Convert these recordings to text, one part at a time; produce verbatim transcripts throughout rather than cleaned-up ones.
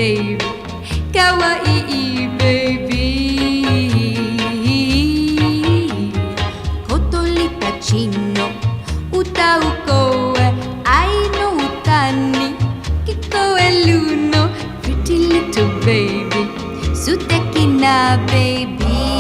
baby かわいい baby 小鳥たちの歌う声愛の歌に聞こえるの Pretty little baby 素敵な baby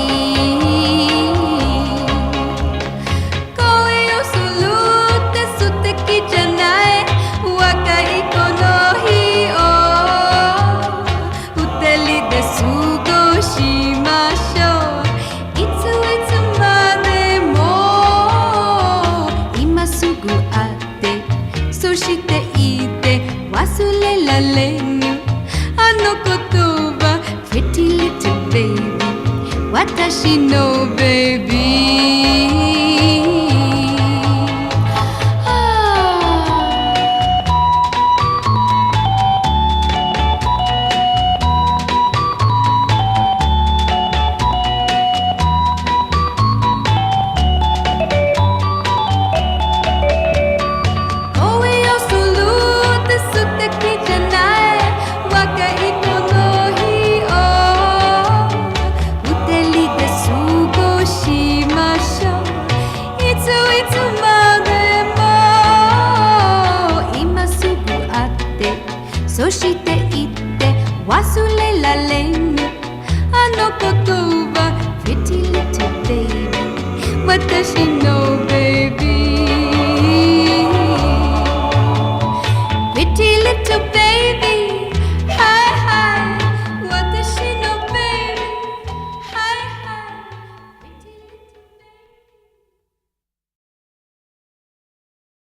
そしていて忘れられぬあの言葉 Pretty little baby 私の babyそして言って忘れられぬあの言葉 Pretty little baby 私の